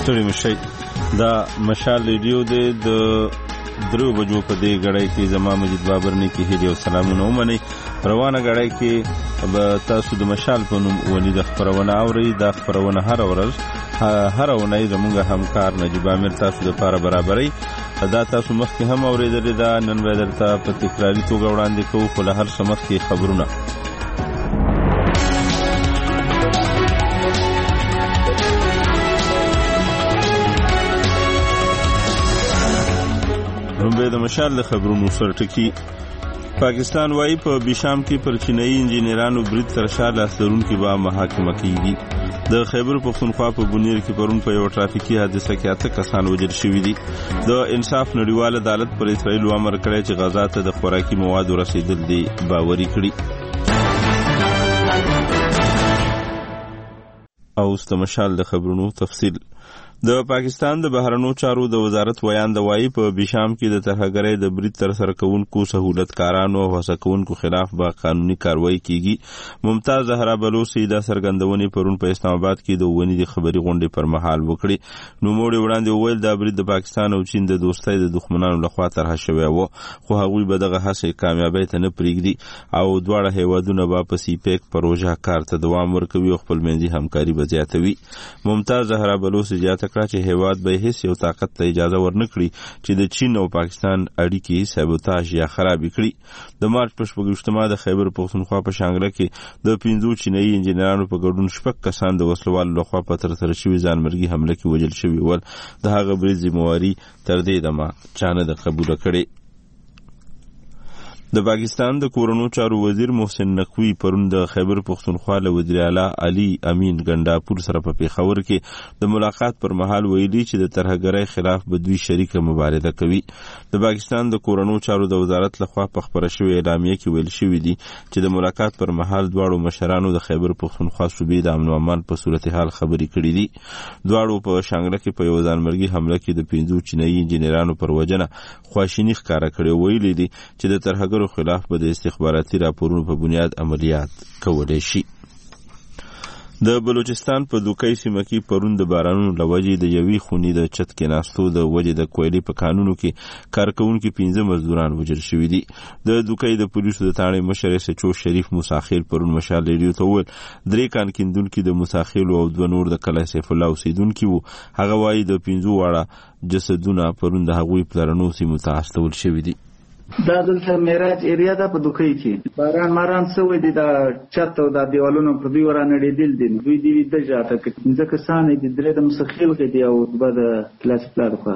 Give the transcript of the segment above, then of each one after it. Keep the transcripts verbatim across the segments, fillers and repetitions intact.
ستړي مشي دا مشال ریډیو د درو بجو په دې غړای کې زما مجید بابر نه کې هدي او سلامونه ومني. روانه غړای کې به تاسو د مشال په نوم ونی د خبرونه اوري. د خبرونه هر ورځ هر ونی زموږ همکار نجیب امیر تاسو لپاره برابرۍ دا تاسو مخکې هم اوریدلې ده. نن به درته په تکراري توګه وړاندې کوو خو له هر څه مخکې خبرونه. رومبه د مشال له خبرونو سره ټکی. پاکستان وايي په بیشام کې پر چینایي انجینرانو برید تر شا لاس لرونکي به محاکمه کیږي. د خیبر پښتونخوا په بنیر کې پرون په یو ټرافیکي حادثه کې اته کسان وژل شوي دي. د انصاف نړیوال عدالت پر اسرائیل امر کړی چې غزا ته د خوراکي موادو رسیدل دي باوري کړي. او است مشال د خبرونو تفصیل. د پاکستان د بهرنیو چارو د وزارت ویان د وایي په بیشام کې د ترهګرۍ د برید تر سره کوونکو سهولتکارانو او هڅه کوونکو خلاف به قانوني کاروایی کیږي. ممتاز زهرا بلوچي دا څرګندونې پرون په اسلام آباد کې د ونې د خبري غونډې پر مهال وکړي. نو موږ وړاندې وویل دا برید د پاکستان او چین د دوستۍ د دښمنانو لخوا طرح شوی و خو هغوی به دغه هڅې کامیابۍ ته نه پرېږدي او دواړه هیوادونه به په سی پیک پروژه کار ته دوام ورکوي او خپل منځي همکاري به زیاتوي. ممتاز زهرا بلوچي زیاته کړه چې هیواد به هیڅ یو طاقت ته اجازه ورنکړي چې د چین او پاکستان اړیکې سابوتاژ یا خرابې کړي. د مارچ په شپږویشتمه د خیبر پښتونخوا په شانګله کې د پنځو چینایي انجینرانو په ګډون شپږ کسان د وسلوالو لخوا په ترسره شوې ځانمرګي حمله کې وژل شوي ول. د هغه برید ذمهواري تر دې دمه چا نه ده قبوله کړې. د پاکستان د کورونو چارو وزیر محسن نقوی پرون د خیبر پښتونخوا له وزیر اعلی علي امین ګنډاپور سره په پیښور کې د ملاقات پر مهال ویلي چې د ترهګرۍ خلاف به دوی شریکه مبارزه کوي. د پاکستان د کورونو چارو د وزارت لخوا په خبره شوې اعلامیه کې ویل شوی دی چې د ملاقات پر مهال دواړو مشرانو د خیبر پښتونخوا صوبې د امن او امان په صورتحال خبرې کړې دي. دواړو په شانګله کې په یو ځانمرګي حمله کې د پنځو چینایي انجینرانو پر وجنه خواشیني ښکاره کړې. ویلي دي چې د ترهګرو خلاف به د استخباراتي راپورونو په بنیاد عملیات کولای شي. د بلوچستان په دوکۍ سیمه کې پرون د بارانونو له وجې د یوې خونې د چت کېناستو د وجې د کویلې په کانونو کې کارکوونکي پنځه مزدوران وژل شوي دي. د دوکۍ د پولیسو د تاڼې مشر سچو شریف موساخیل پرون مشال ریډیو ته وویل درې کان کیندونکي د موساخیلو او دوه نور د کلی سیف الله اوسیدونکي وو. هغه وایي د پنځو واړه جسدونه پرون د هغوی پلرنو سیمو ته استول شوي دي. دا دلته میراج ایریا ده په دوکۍ کې باران ماران څه وي دي دا چت او دا دیوالونه په دوی ورانړېدل دي. دوی دي د جاته کې پنځه کسان دي درې د مسخیل کې دي او دوه د کلاس پلار خو.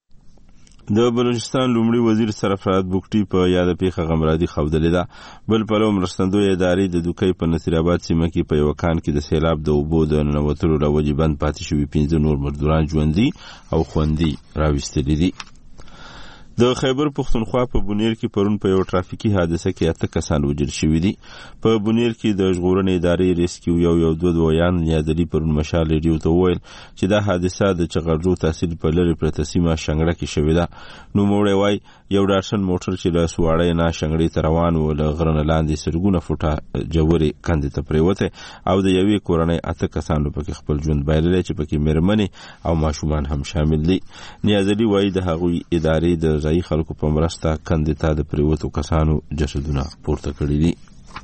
د بلوچستان لومړي وزیر سرفراز بوکټي په یاد پیښه غمرادي خودلې ده. بل پلو مرستندوی ادارې د دوکۍ په نصیر آباد سیمه کې په یو کان کې د سیلاب د اوبو د ننوتلو له وجې بند پاتې شوي پنځه نور مزدوران ژوندي او خوندي راویستلي دي. د خیبر پښتونخوا په بنیر کې پرون په یو ټرافیکي حادثه کې اته کسان وژل شوي دي. په بنیر کې د ژغورنې ادارې ریسکیو یو یو دوه دویان نیادلي پرون مشال ریډیو ته وویل چې دا حادثه د چغرجو تحصیل په لرې پرته سیمه شنګړه کې شوې ده. نوموړی وایي یو ډارشن موټر چې له سواړۍ نه شنګړې ته روان و له غره نه لاندې سرګونه فوټه جوړې کندې ته پرېوتی او د یوې کورنۍ اته کسانو پکې خپل ژوند بایللی چې پکې مېرمنې او ماشومان هم شامل دي. نیازلي وایي د هغوی ادارې د ځایي خلکو په مرسته کندې ته د پرېوتو کسانو جسدونه پورته کړي دي.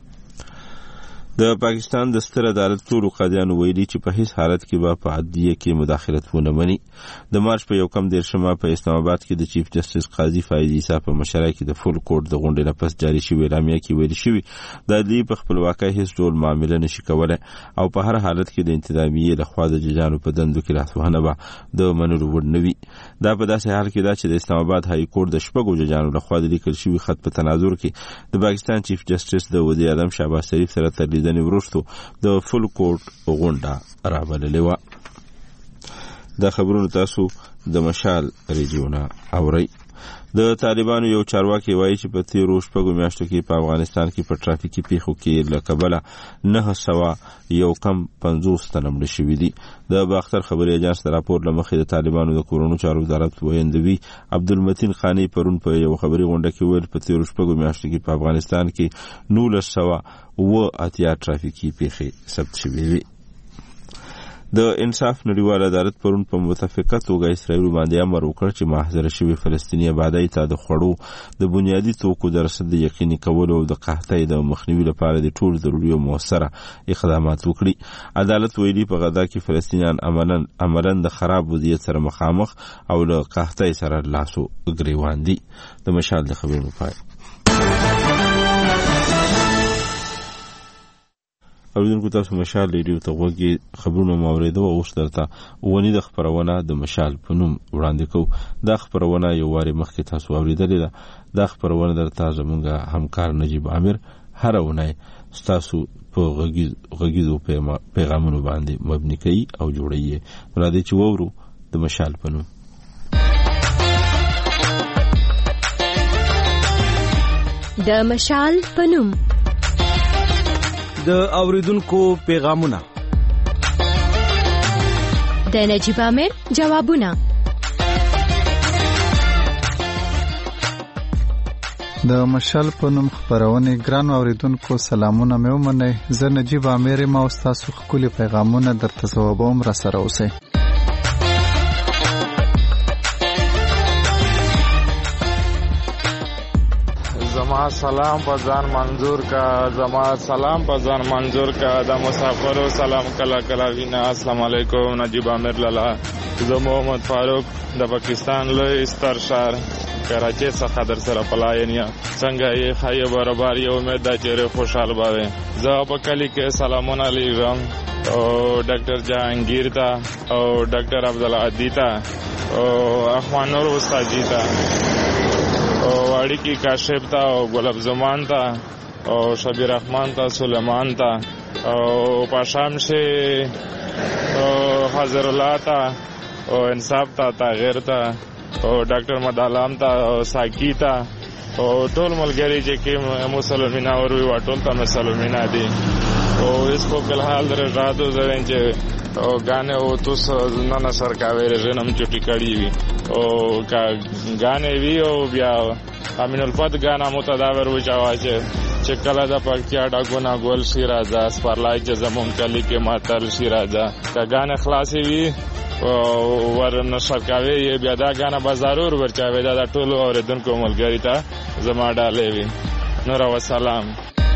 د پاکستان د ستر عدالت ټولو قاضیانو ویلي چې په هیڅ حالت کې به په عدلیه کې مداخلت ونه مني. د مارچ په یو کم دېرشمه په اسلام آباد کې د چیف جسټس قاضي فایز عیسی په مشرۍ کې د فول کورټ د غونډې نه پس جاري شوې اعلامیه کې ویل شوي د عدلیې په خپلواکۍ هیڅ ډول معامله نشي کولی او په هر حالت کې د انتظامیې لخوا د ججانو په دندو کې لاسوهنه به د منلو وړ نه وي. دا په داسې حال کې ده چې د اسلام آباد هاي کورټ د شپږو ججانو لخوا د لیکل شوي خط په تناظر کې د پاکستان چیف جسټس د وزیر اعظم شهباز شریف سره تر لیدنې وروستو د فل کورټ غونډه رابللې وه. دا خبرونه تاسو د مشال ریډیو نه اورئ. د طالبانو یو چارواکي وایي چې په تیرو شپږو میاشتو کې په افغانستان کې په ټرافیکي پیښو کې له کبله نهه سوه یو کم پنځوس تنه مړه شوي دي. د باختر خبري اجانس د راپور له مخې د طالبانو د کورونو چارو وزارت ویندوي عبدالمتین خانی پرون په یو خبري غونډه کې ویل په تیرو شپږو میاشتو کې په افغانستان کې نولس سوه اووه اتیا ټرافیکي پیښې ثبت شوي وي. د انصاف نړیوال عدالت پرون په متفقه توګه اسرائیل باندې امر وکړ چې محاصره شوي فلسطیني آبادۍ ته د خوړو د بنیادي توکو د رسد یقیني کولو او د قحطۍ د مخنیوي لپاره د ټولو ضروري او مؤثره اقدامات وکړي. عدالت ویلي په غزا کې فلسطینیان عملاً عملاً د خراب وضعیت سره مخامخ او له قحطۍ سره لاسو ګریوان دي. د مشال د خبرونو پای. اوریدونکو تاسو مشال ریډیو ته غوږی خبرونه مو اوریدو او اوس درته ونی د خبرونه د مشال په نوم وړاندې کوو. دا خبرونه یو واري مخکې تاسو اوریدلې ده. دا خبرونه درته زمونږ همکار نجیب عامر هر ونی تاسو په غږیزو پیغامونو باندې مبني کوي او جوړوي. راځي چې وورو د مشال په نوم. د مشال په نوم د اوریدونکو پیغامونه، د نجیب عامر جوابونه. د مشال په نوم خبرونه ګران اوریدونکو سلامونه مې ومنئ. زه نجیب عامر ما تاسو خپل پیغامونه درته جوابوم. را سره اوسئ. زما سلام په ځان منظور کا، زما سلام په ځان منظور کا، د مسافرو سلام کلا کلا وینا. السلام علیکم نجیب عامر لالا. زه محمد فاروق د پاکستان لوی ستر شهر کراچۍ څخه در سره پلاین یم. څنګه یې ښه برابر یې امید ده چې خوشحال به وي. زه په کلي کې سلامونه لیږم او ډاکټر جهانگیر ته او ډاکټر عبدالعادي ته او اخوان نور استادجي ته او اړیکی کاشف ته او ګلاب زمان ته او شبیر رحمان ته سلیمان ته او پاشام شه او حضر الله ته او انصاف ته تغیر ته او ډاکټر مدالام ته او ساکی ته او ټول ملګری چې کې مسلمانان او وی ټول ته مسلمانان دي او इसको फिलहाल रातो जरें जे او गाने او توس نه نشر کاوي رژنم چټي کړی وي او کا غانې وی او بیا امین الفت غانا متداور وچاوا چې چې کله د پکتیا ډاګونه ګول شي راځه سپارلای چې زمون کلی کې ماتل شي راځه کا غانې خلاصي وی او ور نشر کاوي بیا دا غانا به ضرور ورچاوي دا ټول اوریدونکو ملګری ته زما ډالې وی. نور و سلام.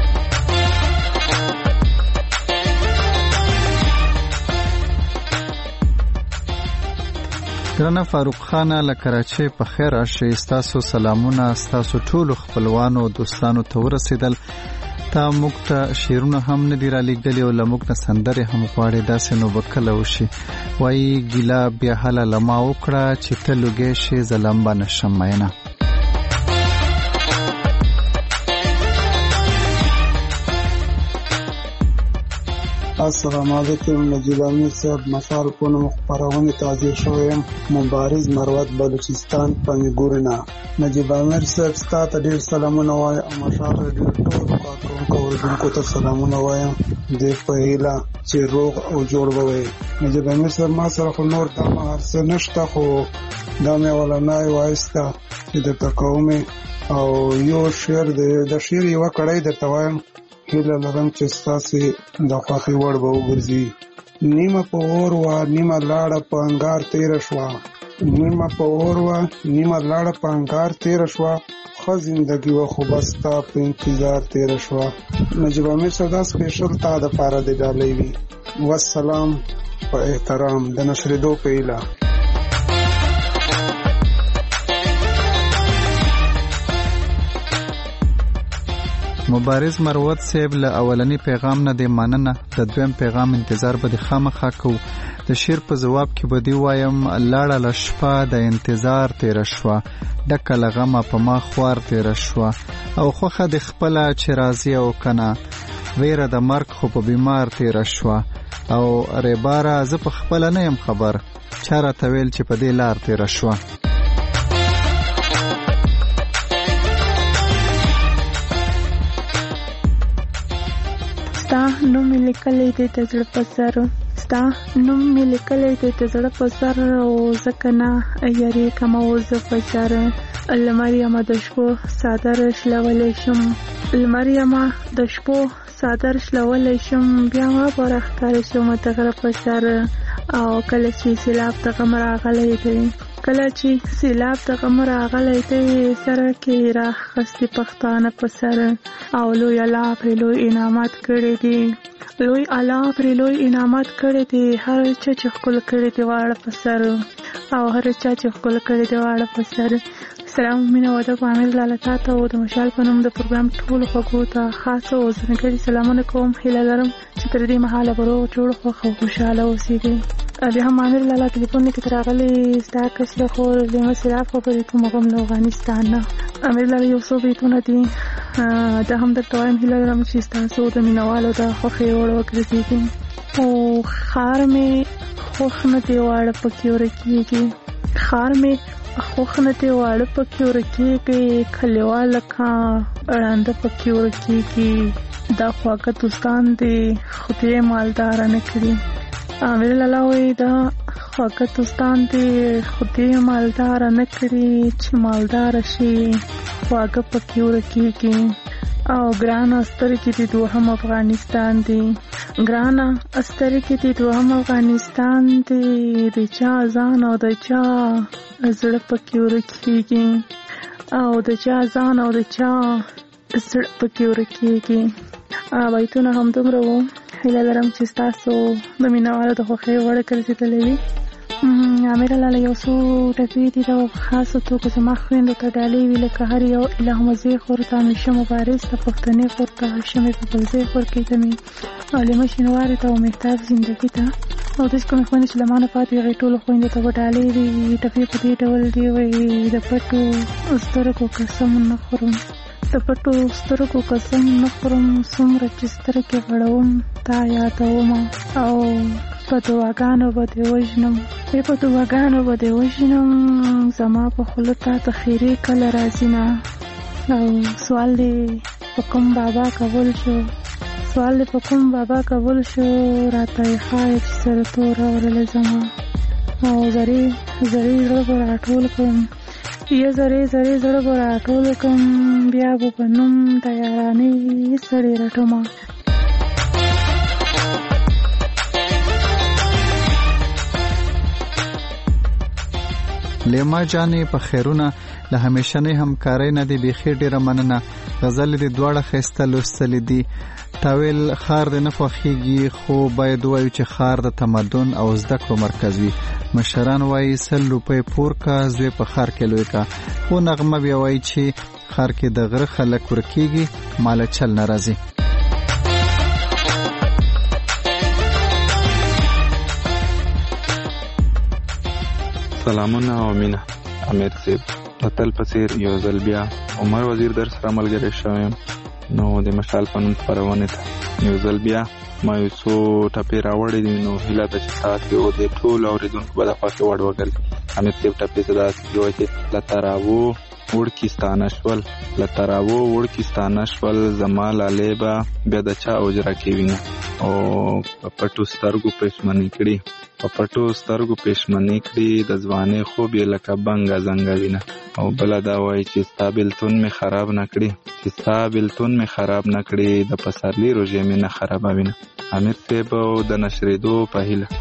ګرانه فاروق خان له کراچۍ په خیر راشئ. ستاسو سلامونه ستاسو ټولو خپلوانو او دوستانو ته ورسېدل. تا موږ ته شعرونه هم نه دي رالیږلي او له موږ نه سندرې هم غواړې. داسې نو به کله وشي. وایي ګیله بیا هله له ما وکړه چې ته لوګی شې زه لمبه نشم مینه. السلام علیکم نجیب عامر صاحب. مشال په نوم خپرونې تازه شویم. مبارز مروت بلوچستان پنځګورنا. نجیب عامر صاحب ستاسو ته ډیر سلامونه وایم او مشال ډیر ټول کارکونکو اوریدونکو ته سلامونه وایم. د پهیلا چې روغ او جوړ وي. نجیب عامر صاحب ما سره خو نور د مارسه نشته خو دا مې ولنای وایستا چې د تکومه او یو شعر د شعر یو کړای د توایم هیله لرم چې ستاسو د خوښي وړ به وګرځي. نیمه په اور وا نیمه لاړه په انګار تیر شوا، نیمه په اور وا نیمه لاړه په انګار تیر شوا، خو زندگی و خو بستا په انتظار تیر شوا. نجیب عامر صدا سپیشل تا د پاره د ډالۍ وی. والسلام په احترام د نشر دو پیلا. مبارز مروت صاحب له اولنی پیغام نه د مننه. د دویم پیغام انتظار به د خامخا کو. د شیر په جواب کې به دی وایم لاړه لشپا د انتظار تیر شوا، ډکه لغمه په ما خوار تیر شوا، او خوخه د خپل چې راضی او کنه ویره د مرګ خو په بیمار تیر شوا، او ریباره ز په خپل نه يم خبر چاره تویل چې په دې لار تیر شوا. ستا نوم مې لیکلی دی د زړه په سر، ستا نوم مې لیکلی دی د زړه په سر، او ځکه نه یریږم او زه په سر. لمر یمه د شپو څادر شلولی شم، لمر یمه د شپو څادر شلولی شم، بیا ما به راښکاره شم د غره په سر. او کله چې سیلاب ته غم راغلی دی کله چې سیلاب ته غم راغلی دی سره کې راخستې پښتانه په سر او لوی الله پرې لوی انعامات کړي دي لوی الله پرې لوی انعامات کړي دي هر چا چې ښکل کړي دي واړه په سر او هر چا چې ښکل کړي دي واړه په سر سلام مینه و د عامر لاله تاته او د مشال په نوم د پروګرام ټول خوږو ته خاص او ځانګړي سلامونه کوم هیله لرم چې تر دې مهاله به روغ جوړ خوښ او خوشحاله اوسېږئ بیا هم عامر لاله ټلیفون کې راغلی ستا کشره خور لیمه سیلاب خبرې کوم غم له افغانستان نه عامر لاله یو څو بیتونه دي دا هم درته وایم هیله لرم چې ستاسو د مینوالو د خوښې وړ وګرځېږي او ښار مې خوښ نه دی واړه پکې ورکېږي ښار مې خوښ نه دی واړه پکې ورکېږي کلیوال لکه ړانده پکې ورکېږي دا خواږه دوستان دی خدای مالداره نه کړي عامر لاله وایي دا خواږه دوستان دی خدای مالداره نه کړي چې مالداره شي خواږه پکې ورکېږي او ګرانه سترګې دي دوهم افغانستان دی ګرانه سترګې دي دوهم افغانستان دی د چا ځان او د چا زړه پکې ورکېږي او د چا ځان او د چا زړه پکې ورکېږي بیتونه همدومره وو هیله لرم چې ستاسو د مینوالو د خوښۍ وړ ګرځېدلی وي عامر لاله یو څو ټپې دي د خاصو توګه زما خویندو ته ډالۍ وي لکه هر یو الهمزۍ خور ته همیشه مبارز ته پښتنې خور ته هاشمې پپلزۍ خور کې ته مې عالمه شینوارې ته او مهتاب زندګي ته او داسې کومې خویندې چې له ما نه پاتې وي هغې ټولو خویندو ته به ډالۍ وي ټپې په دې ډول دي وایي د پټو سترګو قسم نه خورم د پټو سترګو قسم نه خورم څومره چې سترګې غړوم تا یادومه او په دعاګانو به دې وژنم ای په دعاګانو به دې وژنم زما په خوله تا ته خیرې کله راځي نه او سوال دې په کوم بابا قبول شو سوال دې په کوم بابا قبول شو راته یې ښایي چې سره توره ورله زما او زرې زرې زړه به راټول کړم یا زرې زرې زړه به راټول کړم بیا به په نوم د یارانۍ سړې رټمه لیما جانې په خیرونه له همیشنۍ همکارۍ نه دې بیخي ډېره مننه غزلې دې دواړه ښایسته لوستلې دي تاویل ښار دې نه خوښېږي خو باید ووایو چې ښار د تمدن او زده کړو مرکز وي مشران وایي سل روپۍ پور کا زوی په ښار کې لوی کا خو نغمه بیا وایي چې ښار کې د غره خلک ورکېږي ماله چل نه راځي سلامونه او مینه امیر صاحب د تل په څېر یو ځل بیا عمر وزیر در سره ملګری شوی یم نو د مشال په نوم خپرونې ته یو ځل بیا ما یو څو ټپې راوړې دي نو هیله ده چې تاسو او د ټولو اورېدونکو به د خوښې وړ وګرځي امیر صاحب ټپې څه داسې دي وایي چې له تراوو وړکي ستانه شول له تراوو وړکي ستانه شول زما لالې به بیا د چا اوجره کې وینه او په پټو سترګو پښمنې کړي په پټو سترګو پښمنې کړي د ځوانۍ خوب یې لکه بنګه زنګه وینه او بله دا وایي چې ستا بېلتون مې خراب نه کړي چې ستا بېلتون مې خراب نه کړي د پسرلي روژې مې نه خرابوینه امیر صاحب او د نشرېدو په هیله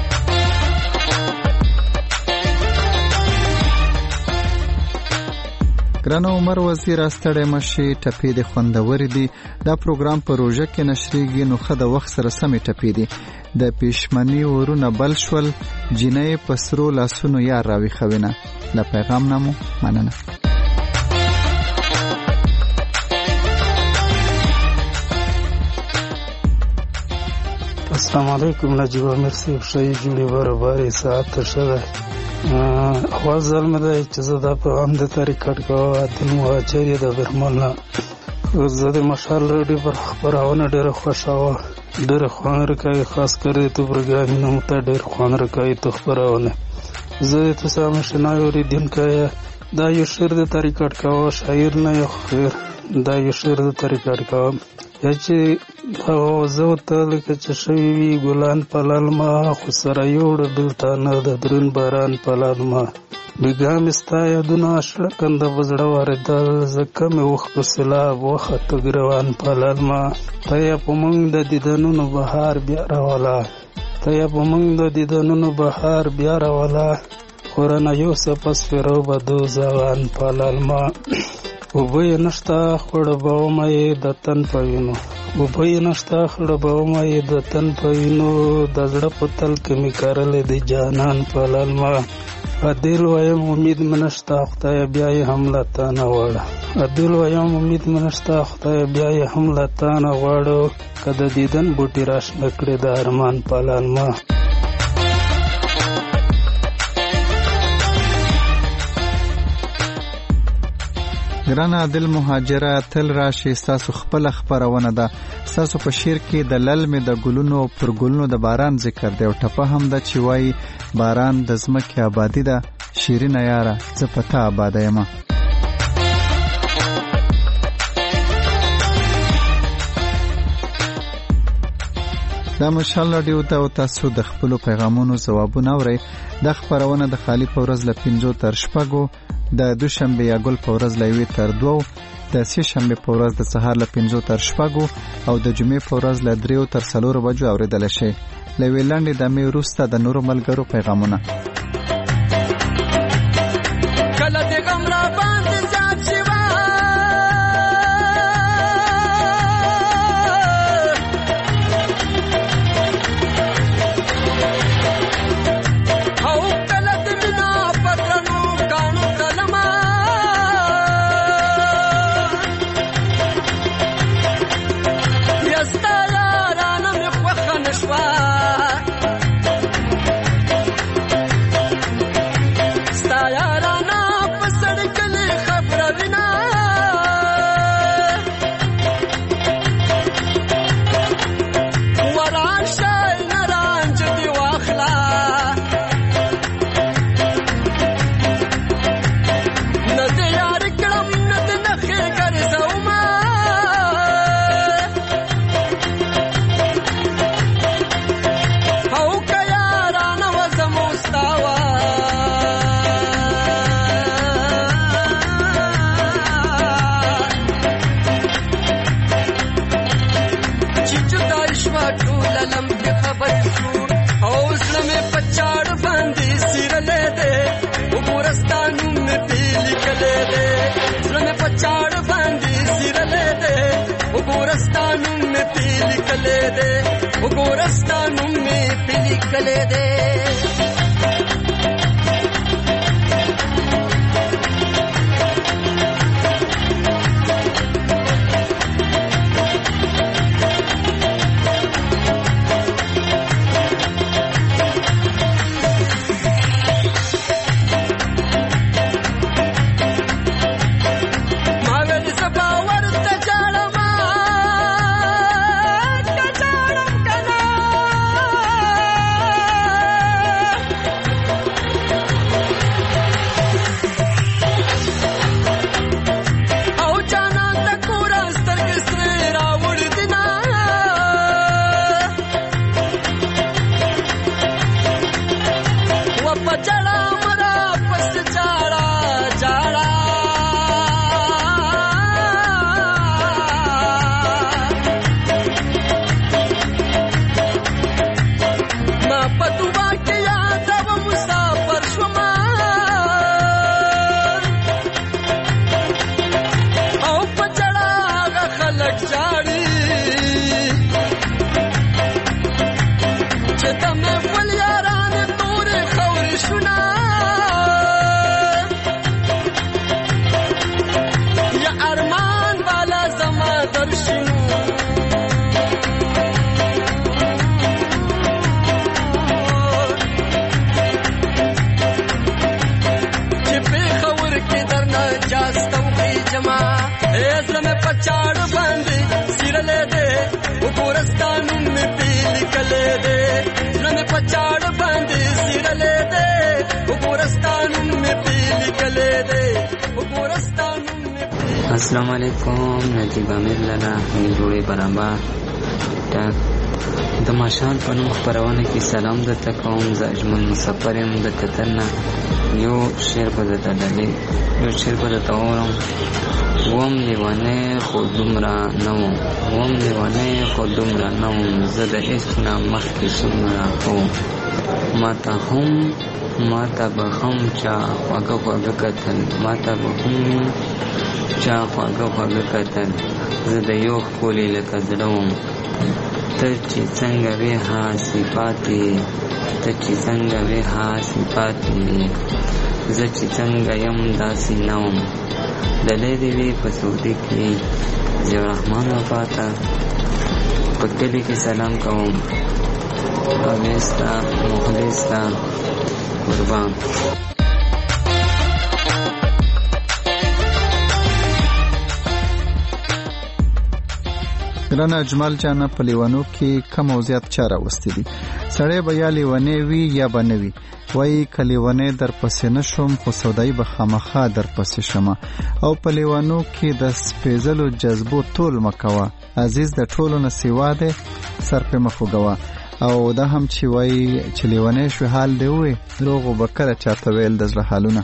ګرانه عمر وزیر ستړی مشي ټپې د خوندورې دي دا پروګرام په روژه کې نشریږي نو ښه د وخت سره سمې ټپې دي د پېشمني ورونه بل شول جینۍ په سرو لاسونو یار راویښوینه له پیغام نه مو مننه السلام علیکم نجیب امیر صاحب ښه جوړې برابرې ساعت ته ښه ده اول ځل مې دی چې زه دا پیغام درته ریکارډ کوم د مهاجر د برمل نه زه د مشال راډیو پر خپرونه ډېره خوښوم ډېره خوند راکوي خاص کر د تو پروګرامونه مو ته ډېر خوند راکوي تو خپرونه زه د تاسو آشنا اوریدونکی دا یو شعر درته ریکارډ کوم شاعر نه یو خیر دا یو شعر درته ریکارډ کوم یا چې هغه زه ورته لکه چې شوي وي ګلان په للمه خو سره یوړه بېلتانه د دروند باران په للمه بېګا مې ستا یادونه شړکنده په زړه واردل ځکه مې وخت په سیلاب وخته ګروان په للمه ته یې په موږ د دیدنونو بهار بیا راوله ته به موږ د دیدنونو بهار بیا راوله خورنه یوسف اسفرو به دو زغان پالل ما اوبه یې نشته خړبومه یې د تن په وینو اوبه یې نشته خړبومه یې د تن په وینو د زړه په تل کې مې کرلې د جانان پالل ما عدل وایم امید منشته خدای بیا یې هم له تا نه غواړه عدل وایم امید منشته خدای بیا یې هم له تا نه غواړه که د دیدن بوټي راشنه کړې د ارمان پالل ما ګران عادل مهاجره تل راشي ستاسو خپل خبرونه ده ستاسو په شعر کې د للمې د ګلونو پر ګلونو د باران ذکر دی او ټپه هم ده چې وایي باران د ځمکې آبادي ده شیرینه یاره زه په تا آباده یم دا مشال راډیو ته او تاسو د خپلو پیغامونو ځوابونه اورئ دا خبرونه د خالی په ورځ له پنځو تر شپږو د دوشنبه یا ګل په ورځ له یوې تر دوو د سې شنبه په ورځ د سهار له پنځو تر شپږو او د جمعې په ورځ له دریو تر څلورو بجو اورېدلی شئ له یوې لنډې دمې وروسته د نورو ملګرو پیغامونه کله د غم را باندې زیات شوه او کله د مینه په درنو کاڼو کلمه بیا ستا یارانه مې خوښه نه شوه ګورستانو مې پیلی کله دې السلام علیکم نجیب امیر لالا جوړې برابر ټاک د ماشال په نوم خپرونه کې سلام درته کوم زه اجمل مسافر یم د قطر نه یو شعر به درته ډالې یو شعر به درته واورم وم لیونی خو دومره نه وم وم لیونی خو دومره نه وم زه د عشق نه مخکې څومره وم ما ته هم ما ته به هم چا خواږه خواږه کتل ما ته به هم چا خواږه خواږه کتل زه د یو ښکلي لکه زړه وم ته چې څنګه وې هاسې پاتې ته چې څنګه وې هاسې پاتې زه چې څنګه یم داسې نه وم دلی دې وې په سعودي کې ضیاء الرحمن وفاته په کلي کې سلام کوم پامیستا مخلصتا قربان ګرانه اجمل جانه په لیوانو کې کم او زیات چا راوستي دي سړی به یا لیونی وي یا به نه وي وایي که لیونی در پسې نه شم خو سودایي به خامخا در پسې شمه او په لیوانو کې د سپېځلو جذبو تول مه کوه عزیز د ټولو نه سیوا دی سر پې مه خوږوه او دا هم چې وایي چې لیونی شوې حال دی ووایي دروغ به کله چاته ویل د زړه حالونه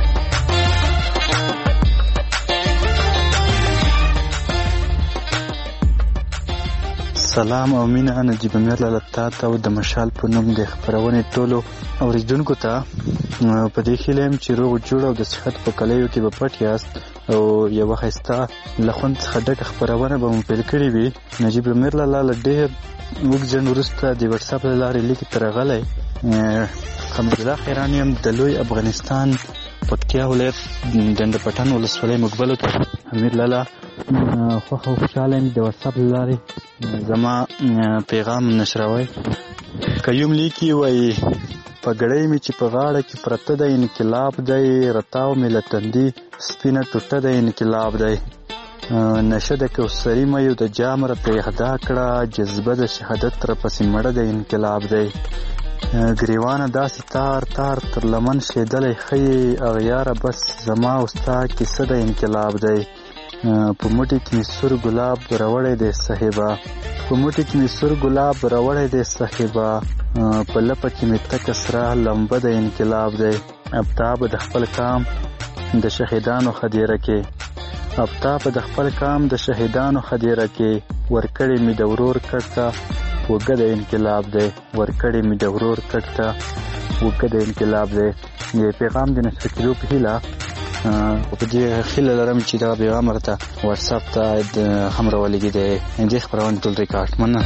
سلام او مینه نجیب امیر لاله تاته او د مشال په نوم د خپرونې ټولو اوریدونکو ته په دې هیله یم چې روغ جوړ او د صحت په کلیو کې به پټ یاست او یوه ښایسته له خوند څخه ډکه خپرونه به مو پیل کړې وي نجیب امیر لاله له ډېر اوږد ځنډ وروسته د وټساپ له لارې لیکې ته راغلی حمدالله خیران یم د لوی افغانستان پکتیا ولایت ډنډ پټان ولسوالۍ مقبلو ته امیر لاله خوښه او خوشحاله یم د وټساپ له لارې زما پیغام نشروئ که یوم لیکي وایي پګړۍ مې چې په غاړه کې پرته دی انقلاب دی رتاو مې له تندي سپینه ټوټه دی انقلاب دی نشه د کوثري میو د جام راته اهدا کړه جذبه د شهادت راپسې مړه دی انقلاب دی ګریوانه داسې تار تار تر لمن شیدلی ښیي اغیاره بس زما او ستا کیسه د انقلاب دی په موټي کې مې سور ګلاب راوړی دی صاحبه په موټي کې مې سور ګلاب راوړی دی صاحبه په لپه کې مې تکه سره لمبه د انقلاب دی ابتاب د خپل کام د شهیدانو خدیره کې ابتاب د خپل کام د شهیدانو خدیره کې ورکړې مې د ورور کټ ته وګه د انقلاب دی ورکړې مې د ورور کټ ته وګه د انقلاب دی د پیغام د نشر کېدو په هیله په دې هیله لرم چې دا پیغام راته واتساپ ته هم راولېږي د دې خپرونې ټول ریکارډ مننه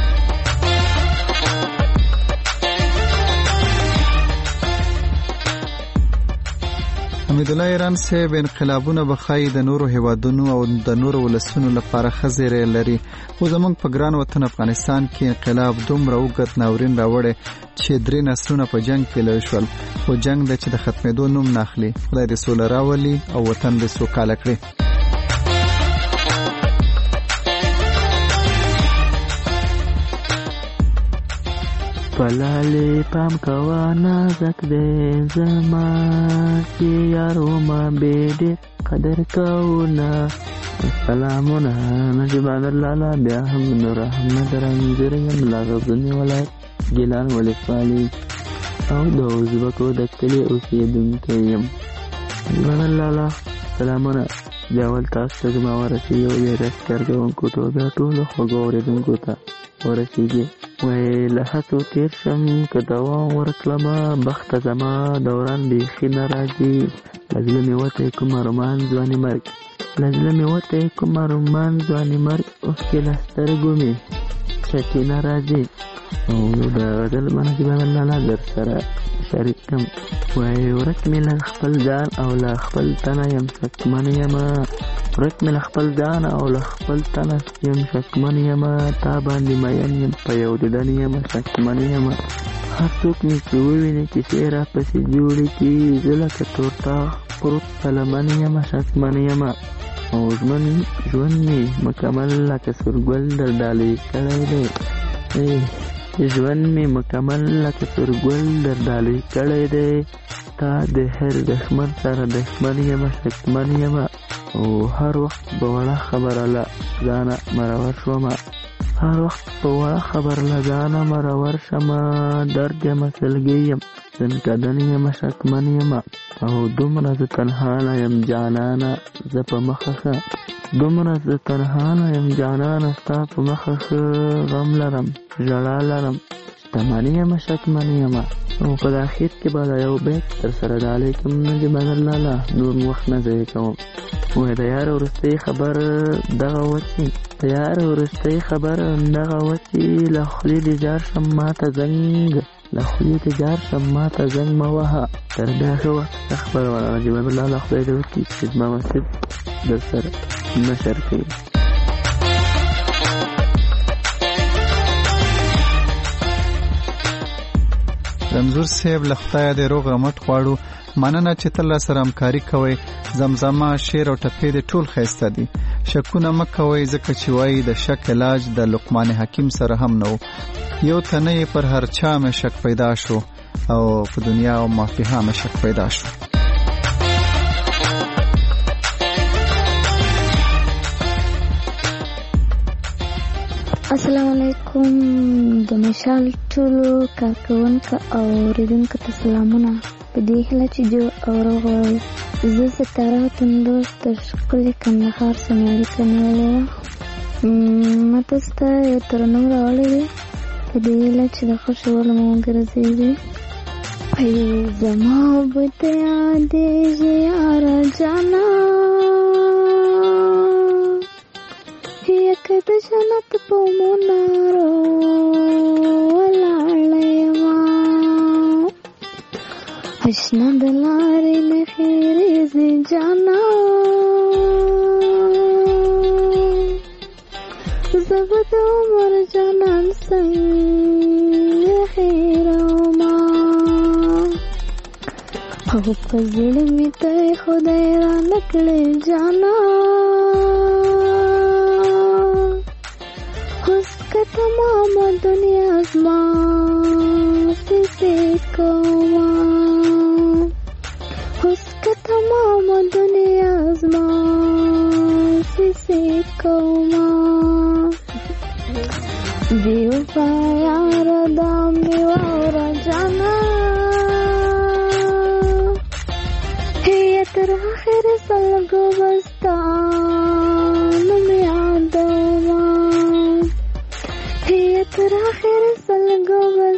حمیدالله ایران صاحب انقلابونه به ښایي د نورو هیوادونو او د نورو ولسونو لپاره ښه زیری لري خو زموږ په ګران وطن افغانستان کې انقلاب دومره اوږد ناورین راوړی چې درې نسلونه په جنگ کې لوي شول خو جنگ دی چې د ختمېدو نوم نه اخلي خدای دې سوله راولي او وطن دې سوکاله کړي پلالی پام کوا نازک دے زما چې یارو ما بیډ قدر کونا سلامونه نجیب امیر لاله بیا هم نور احمد رنځور یم له غزني ولایت ګیلان ولسوالۍ او د ازبکو د کلي اوسېدونکی یم نجیب امیر لاله سلامونه بیا ول تاسو ته زما ورسېږي او بیا رسکر کوونکو ته بیا ټولو خوږو اورېدونکو ته ورسېږي وای له هڅو تېر شم که دوام ورکړمه بخته زما دوران بیخي نه راځي له زړه مې وتی کوم ارمان ځواني مرګ له زړه مې وتی کوم ارمان ځواني مرګ اوښکې له سترګو مې چکې نه راځي او د غزل نجیب امیر لاله در سره شریک کړم وای ورک مې له خپل ځان او له خپل تنه یم شکمن یمه ورک مې له خپل ځان او له خپل تنه یم شکمن یمه تا باندې مین یم په یو دیدن یمه شکمن یمه هر څوک مې چې وویني کیسې راپسې جوړې کړي زه لکه تورتاغ پروت په لمن یمه شکمن یمه او ژوند ژوند مې مکمل لکه سورګل در ډالۍ کړی دی ژوند مې مکمل لکه سورګل در ډالۍ کړی دی تا د هر دښمن سره دښمن یمه شکمن یمه او هر وخت به وړه خبره له ځانه مرور شومه هر وخت په وړه خبر له ځانه مرور شمه درد یمه سلګۍ یم ځنکدن یمه شکمن یمه او دومره زه تنها نه یم جانانه زه په مخه ښه دومره زه تنها نه یم جانانه ستا په مخه ښه غم لرم ژړا لرم شتمن یمه شکمن یمه او په اخر کې به دا یو بیت در سره ډالۍ کوم نجیب لاله نور وخت نه ضایع کوم وای د یار وروستی خبر دغه و چې د یار وروستی خبر دغه و چې له خولې دې جار شم ماته زنګ له خولې دې جار شم ماته زنګ مه وهه تر بیا ښه وخت خبر وړه نجیب لاله خدای دې وکړي چې زما مسجد در سره نشر کوي. رمزور صاحب له خدایه دې روغ رمټ غواړو مننه چې تل سره همکاري کوئ زمزمه شعر او ټپې دې ټول ښایسته دي شکونه مه کوئ ځکه چې وایي د شک علاج د لقمان حکیم سره هم نه و یو تنه یې پر هر چا مې شک پیدا شو او په دنیا او مافیها مې شک پیدا شو. السلام علیکم د مشال ټولو کارکوونکو او اوریدونکو ته سلامونه په دې هیله چې جو او روغ وئ. زه ستاره تندوس د ښکلي کندهار څخه اړیکه نیولې وه ما تاسو ته یو ترنم راوړی دی په دې هیله چې د خوښې وړ مو وګرځېږي. زما به ته یادېږي یاره جانا که د جنت په منارو ولاړه یمه اشنا د لارې نښې ریزې جانا زه به د عمر جانان څنګه هېرومه او په زړه مې ته خدای رانه کړې جانا که تمام دنیا زما سیسے کوما اس که تمام دنیا زما سیسے کوما دیو پا یار دامی وارا جانا ہے تر آخر سلگو بستان میں آدوما تر آخر سلگو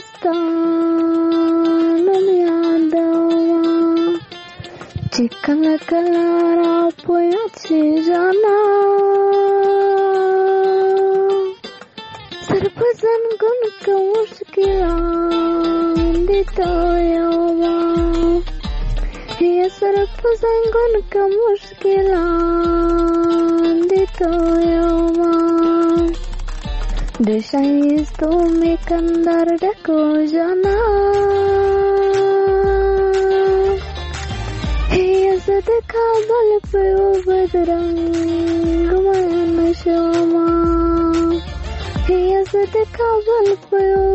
بستان میں آدوما چی کلا کلا را پویا چی جانا سر پزن گن کا مشکلان دیتا یوما یا سر پزن گن کا مشکلان دیتا یوما د شایستو می کندر ډکو جانا هي زه د کابل په یو بدرنګ میین شوما هي زه د کابل په یو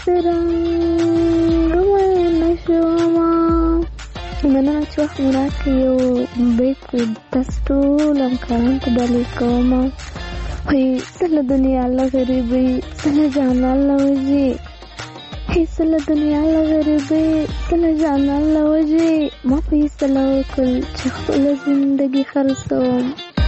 بدرنګ میین شوما. مننه چې وخت مو راکړی یو بیت تاسو ټول همکارانو ته ډالۍ کومه هی سل دنیا الله غریبی سل جان الله وجی هی سل دنیا الله غریبی سل جان الله وجی ما په سل وکل چې خپل زندگی خرڅوم.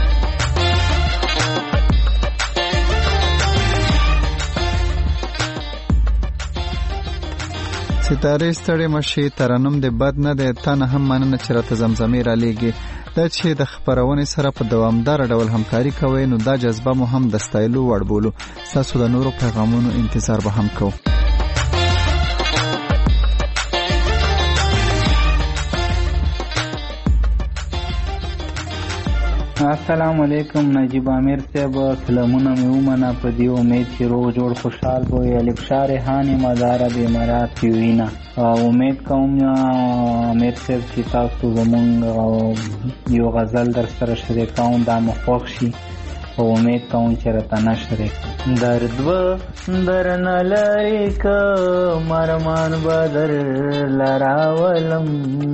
ستاره ستړي مشي ترنم د بد نه د تنه هم مننه چې راته زمزمې را لېږي دا چې د خبرونې سره په دوامدار ډول همکاري کوي نو دا جذبه مو هم د ستایلو وړ بولو. ستاسو د نورو پیغامونو انتظار به هم کوو. السلام علیکم نجیب امیر صاحب سلامونه مې ومنه په دې امید چې روغ جوړ خوشحال به وي. الف شاه ریحانې مداره بېمرات وینه امید کوم امیر صاحب چې تاسو زمونږ یو غزل در سره شریکوم دا مو خوښ شي او امید کوم چې راته نشر کړي. درد به درنه لرې که مرمان به درله راولم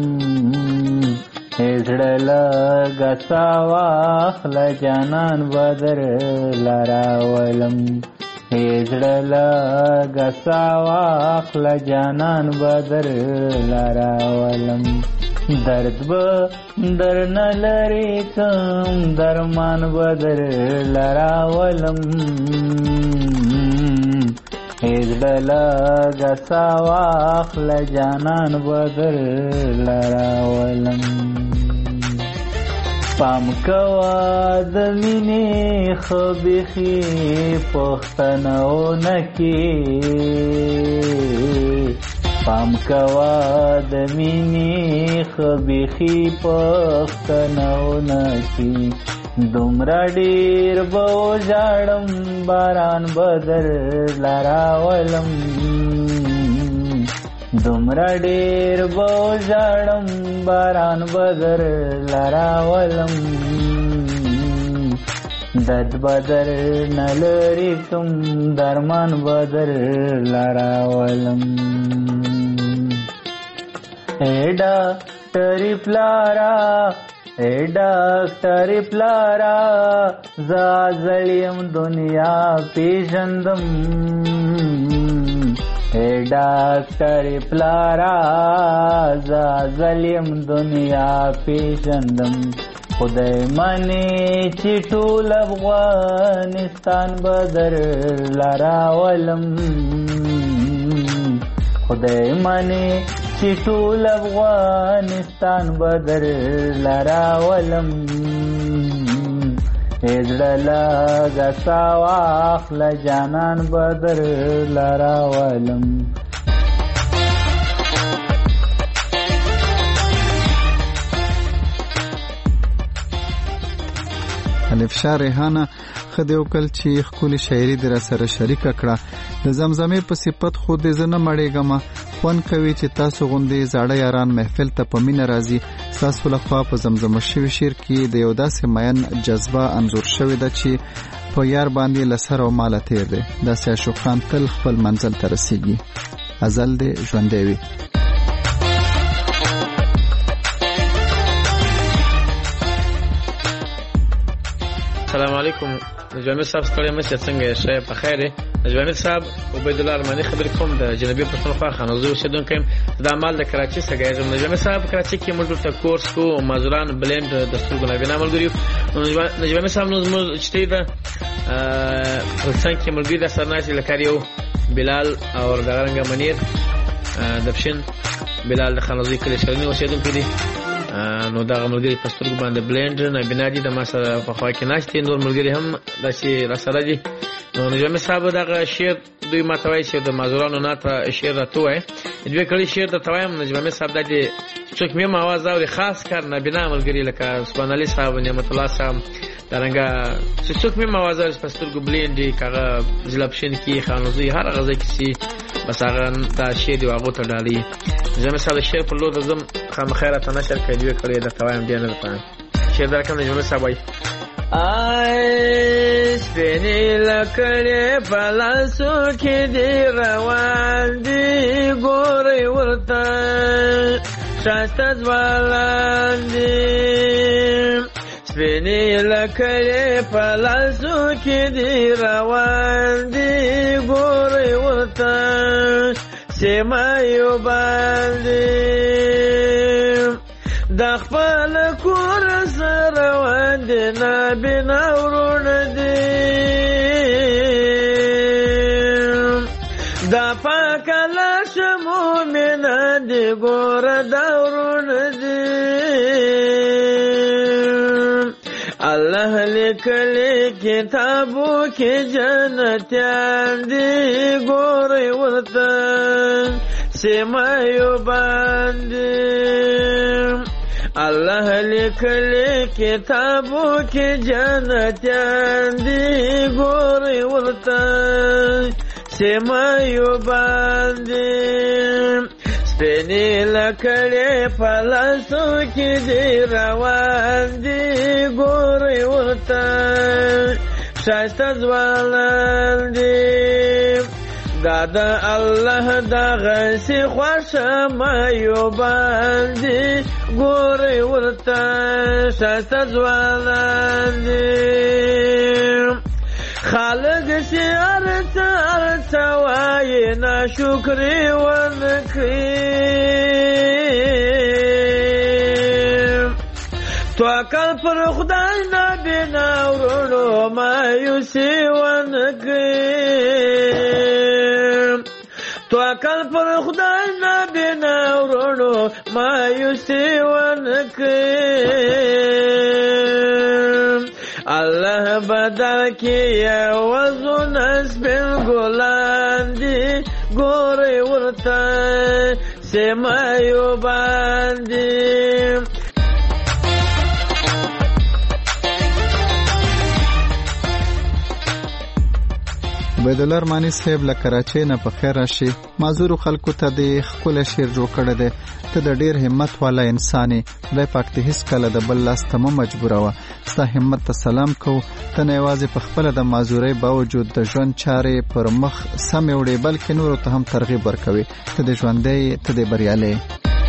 زړه لږه سا واخله جانان به درله راولم زړه لږه ساه واخله جانان به درله راولم درد به درنه لرې کم درمان به درله راولم زړه لږه ساه واخله جانان به درله راولم پام کوه د مینې ښه بیخي پوښتنه ونه کې پام کوه د مینې ښه بیخي پوښتنه ونه کې دومره ډېر به وژاړم باران به درله راولم دومره ډېر به وژاړم باران به درله راولم دد به درنه لرې کم درمان به درله راولم ای ډاکټرې پلاره ای ډاکټرې پلاره زه ازل یم دنیا پېژندم ای ډاکټرې پلاره زه ازل یم دنیا پېژندم خدای منې چې ټول افغانستان به درله راولم خدای منې چې ټول افغانستان به درله راولم زړه لږه ساه واخله جانان به درله راولم الفشار ریحانه خدای وکړ چې ښکلې شاعري دې راسره شریکه کړه د زمزمې په صفت خو دې زه نه مړېږم خوند کوي چې تاسو غوندې زاړه یاران محفل ته په مینه راځي ستاسو لخوا په زمزمه شوي شعر کې د یو داسې مین جذبه انځور شوې ده چې په یار باندې له سره او ماله تیر دی داسې عاشقان تل خپل منزل ته رسیږي ازل دې ژوندی وي السلام علیکم نجوامیر صاحب ستړی مشه څنګه یې ښه په خیر یې نجوامیر صاحب عبیدالله ارماني خبرې کوم د جنوبي پښتونخوا خانوزي اوسېدونکی یم د عمال د کراچۍ څخه یم نجوامیر صاحب کراچۍ کې موږ ورته کورس کوو مازوران بلینډ د سترګو نابینا ملګري نجوامیر صاحب نو زموږ چې دی ده پاکستان کې ملګري د سره ناست لکه یو بلال او دغه رنګه منیر د پښین بلال د خانوزي کلي شرني اوسېدونکی دی نو دا ملګری په سترګو باندې بلینډ نه بنا دي د ما سره په خوا کې ناشته نور ملګری هم داسې را سره دي نو نجوامي صاحب دغه شعر دوی ما ته وایي چې د مازورانو ناته شعر راته وایي دوی کړي شعر درته وایم نجوامي صاحب دا چې څوک مې آواز اوري خاص کار نه بنا ملګری لکه سبحان الله صاحب نعمت الله صاحب دارنګه چې څوک مې آواز اوري په سترګو بلینډ کاغه ځلبشن کې خانوزي هر غزه کې سي بس هغه دا شعر دی هغه ته ډالي نجوامي صاحب شعر په لور د زم خامخیره ته نشر کړي دوی کړي درته وایم بیا نه پام شعر درکم نجوامي صاحب وایي آی سپینې لکړې په لاسو کې دې روان دي ګورې ورته ښایسته ځوانان دي سپینې لکړې په لاسو کې دې روان دي ګورې ورته سیمه یو باندې د خپل کور سره وندې نابینا ورونه دي د پاکه لاشه مومنه دي ګوره دا ورونه دي الله لیکلی کتابو کې جنتیان دي ګورې ورته سیمه یو باندې الله لیکلی کتابو کې جنتیان دي ګورې ورته سیمه یو باندې سپینې لکړې په لاسو کې دې روان دي ګورې ورته ښایسته ځوانان دي دا د الله دغه سي خوښه مایو باندې ګورې ورته ښایسته ځوانان دي خالق سی ارتا ارتا وای ناشکری ونکریم تو اکل پر خدای نبینا ورونو مایوسی ونکریم تو اکل پر خدای نبینا ورونو مایوسی ونکریم الله بدل کی وزن اسبل ګلان دی ګورې ورته سمایو باندې عبیدالله ارماني صاحب له کراچۍ نه په خیر راشي. معذورو خلکو ته د ښکلی شعر جوړ کړی دی. ته د ډېر همت والا انسان یې. خدای پاک دې هېڅکله د بل لاس ته مه مجبوروه. ستا همت ته سلام کوو. ته نه یوازې په خپله د معذورۍ باوجود د ژوند چارې پر مخ سمې وړې بلکې نورو ته هم ترغیب ورکوي. ته دې ژوندی یې، ته دې بریالی یې.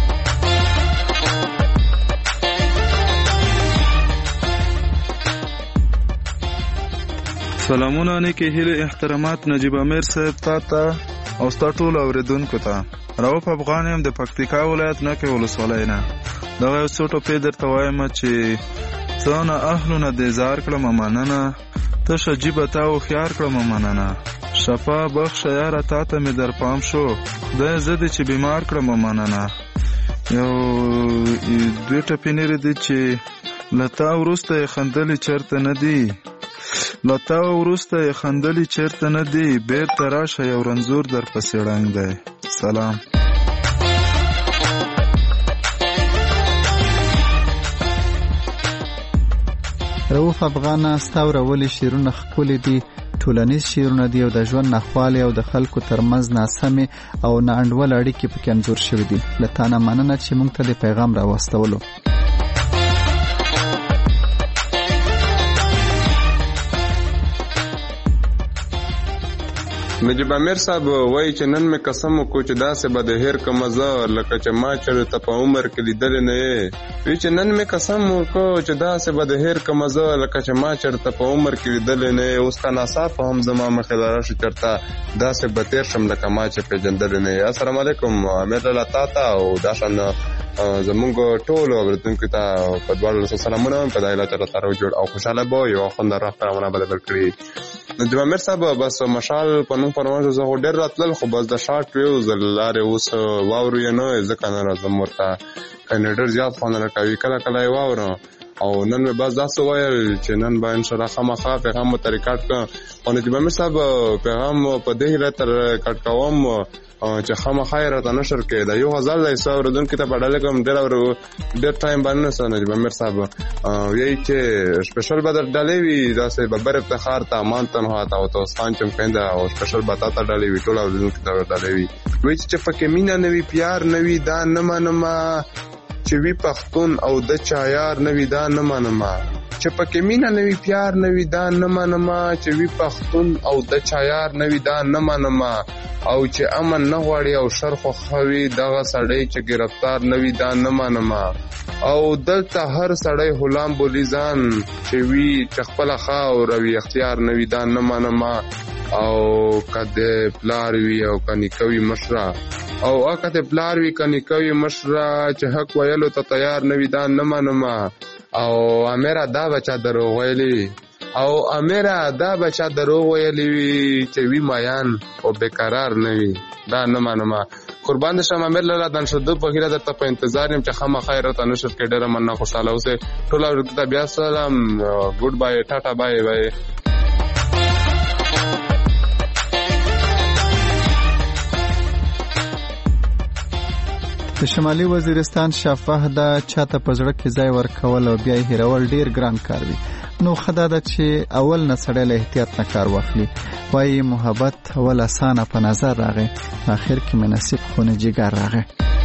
سلامونه نیکې هیلې احترامات نجیب امیر صاحب تا ته او ستا ټولو اورېدونکو ته. رؤف افغان یم د پکتیکا ولایت نکې ولسوالۍ نه. دغه یو څو ټوپې درته وایم چې څه نه اهلو نه دې زار کړم مننه، تشه جیبه تا هوښیار کړم مننه، شفا بخشه یاره تا ته مې در پام شو، خدای زه دې چې بیمار کړم مننه. یو دوی ټپې نرې دي چې له تا وروسته یې خندلې چېرته نه دي، له تا وروسته یې خندلې چېرته نه دي، بیرته راشه یو رنځور در پسې ړنګ دی. سلام. رؤف افغانه ستا ورولي شعرونه ښکلي دي، ټولنیز شعرونه دي او د ژوند ناخوالې او د خلکو ترمنځ ناسمې او نا انډول اړیکې پکې انځور شوي دي. له تا نه مننه چې موږ ته د پیغام راواستولو. نجیب امیر صاحب وایي چې نن مې قسم وکړو چې داسې به د هیر کمه زه لکه چې ما چېرته په عمر کې لیدلې نه یې. وایي چې نن مې قسم وکړو چې داسې به د هیر کمه زه لکه چې ما چېرته په عمر کې لیدلې نه یې. اوس که ناڅاپه هم زما مخې ته راشي چېرته داسې به تېر شم لکه ما چې پېژندلې نه یې. السلام علیکم امیر لالا تا ته او دا شان زمونږ ټولو اورېدونکو ته په دواړو لاسو سلامونه وایم. په دا هیله چې الله تعالی جوړ او خوشحاله به یو خوندور خپرونه به بدل کړي. نجیب امیر صاحب بس مشال په نوم پروانه زه خو ډېر راتلل خو بس د شارټ ویوز له لارې اوس واورو یې نه ځکه نه راځم ورته کنې ډېر زیات خوند راکوي کله کله یې واورم او نن مې بس داسې ویل چې نن به انشاءالله خامخا پیغام مو ته ریکارډ کړم او نجیب امیر صاحب پیغام په دې هیله ته ریکارډ کوم چې خامخا یې راته نشر کړي. دا یو غزل دی څه اورېدونکي ته په ډله کوم ډېر ډېر ټایم باندې نه څه نجیب امیر صاحب وایي چې سپیشل به در ډلې وي داسې ببر افتخار ته امان تنها ته او توسخان چمپینده او سپیشل به تا ته ډلې وي ټول اورېدونکي ته ډلې وي. وایي چې پکې مینه نه وي پیار نه وي دا نه منمه چې وي پښتون او د چا یار نه وي دا نه منمه چې پکې مینه نه وي پیار نه وي دا نه منمه چې وي پښتون او د چا یار نه وي دا نه منمه او چې امن نه غواړي او شر خوښوي دغه سړی چې ګرفتار نه وي دا نه منمه او دلته هر سړی غلام بولي ځان چې وي چې خپله خاوره وي اختیار نه وي دا نه منمه او که د پلار وي او که نیکه وي مشره او که د پلار وي که نیکه وي مشره چې حق ویلو ته تیار نه وي دا نه منمه او امیره دا بچا دروغ ویلي او امیره دا بچا دروغ ویلي وي چې وي مایان او بیقرار نه وي دا نه منمه. قربان د شم امیر لالا دن شدو په هیله درته په انتظار یم چې خامخا یې راته نشر کړي. ډېره مننه خوشحاله اوسئ ټول اورېدونکو ته بیا سلام ګوډ بای ټاټا بای بای. د شمالي وزیرستان شفاه دا چاته په زړه کې ځای ورکول او بیا یې هېرول ډېر ګران کار وي. نو ښه دا ده چې اول نه سړی له احتیاط نه کار واخلي. وایي محبت اول اسانه په نظر راغی په آخر کې مې نصیب خونه جګر راغی.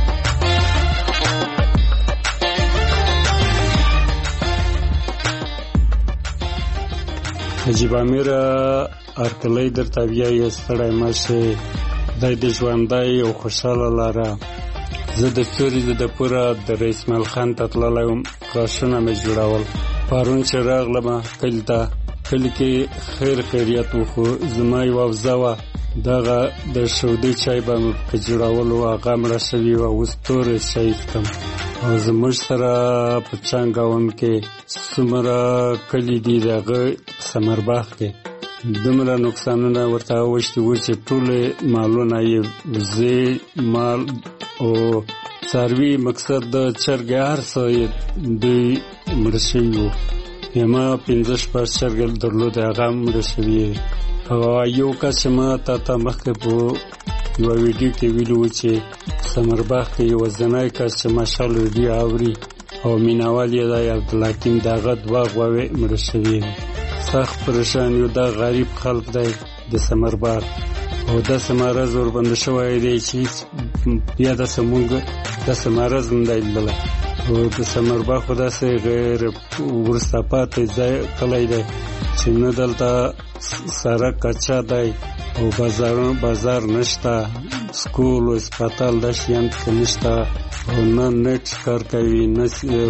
نجیب امیر ارتلی درته وایي ستړی مه شې دی د ژوندی او خوشحاله لاره. زه د ستوري د پوره د رئیس مل خان ته تللی وم غاښونه مې جوړول. پرون چې راغلم کلي ته کلی کې خیر خیریت وخو زما یو افزا وه دغه د شودې چای به مې په جوړولو هغه مړه شوي وه اوس تورې چای څښم او زموږ سره په چانګاون کې څومره کلي دي د هغه ثمرباغ کې دومره نقصانونه ورته اوښتي وو چې ټولې مالونه یې وزې مال او څاروي مقصد د چرګې هر څه یې دوی مړه شوي وو ما پنځه شپږ چرګې درلودې هغه هم مړه شوي او یو کس چې ما تا ته مخکې په یوه ویډیو کې ویلي وو چې ثمرباغ کې یو ځنی کس چې ماشاءالله ویډیو اوري او مینهوال یې دی عبدالحکیم د هغه دوه غواوې مړه شوي سخت پریشان یو دا غریب خلک دی د ثمرباغ او داسې مرض ورباندې شوی دی چې بیا داسې مونږ داسې مرض نه دی لیدلی او د ثمرباغ خو داسې غیر وروسته پاتې ځای کلی دی چې نه دلته سړک کچا دی او بازار بازار نشته سکول او هسپتال دا شیان پکې نشته او نه نټ کار کوي نه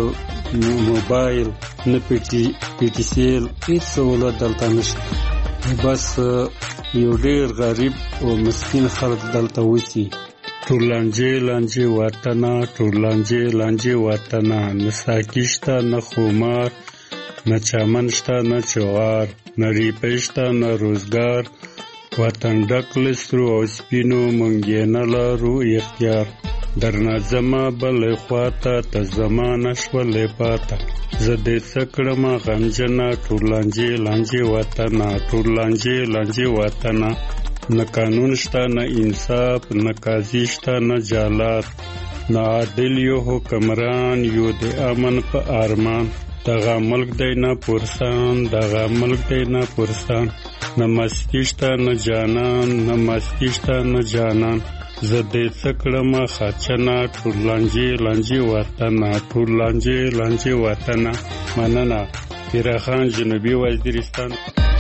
موبایل نه پی ټي سی ایل هېڅ سهولت دلته نشته بس یو ډېر غریب او مسکین خلک دلته اوسي ټول لانجې لانجې وطنه ټول لانجې لانجې وطنه نه ساقي شته نه خمار نه چمن شته نه چغار نه ریپۍ شته نه روزګار وطن ډک له سرو او سپینو موږ یې نه لرو اختیار درنه زما بلې خواته ته زما نه شولې پاته زه دې څه کړمه غمجنه ټول لانجې لانجې وطنه ټول لانجې لانجې وطنه نه قانون شته نه انصاف نه قاضي شته نه جالات نه عادل یو حکمران یو د امن په ارمان دغه ملک دی نه پرسان دغه ملک دی نه پرسان نه مستی شته نه جانان نه مستی شته نه جانان زه دې څه کړمه خاچنه ټول لانجې لانجې وطنه ټول لانجې لانجې وطنه مننه پیرخان جنوبي وزیرستان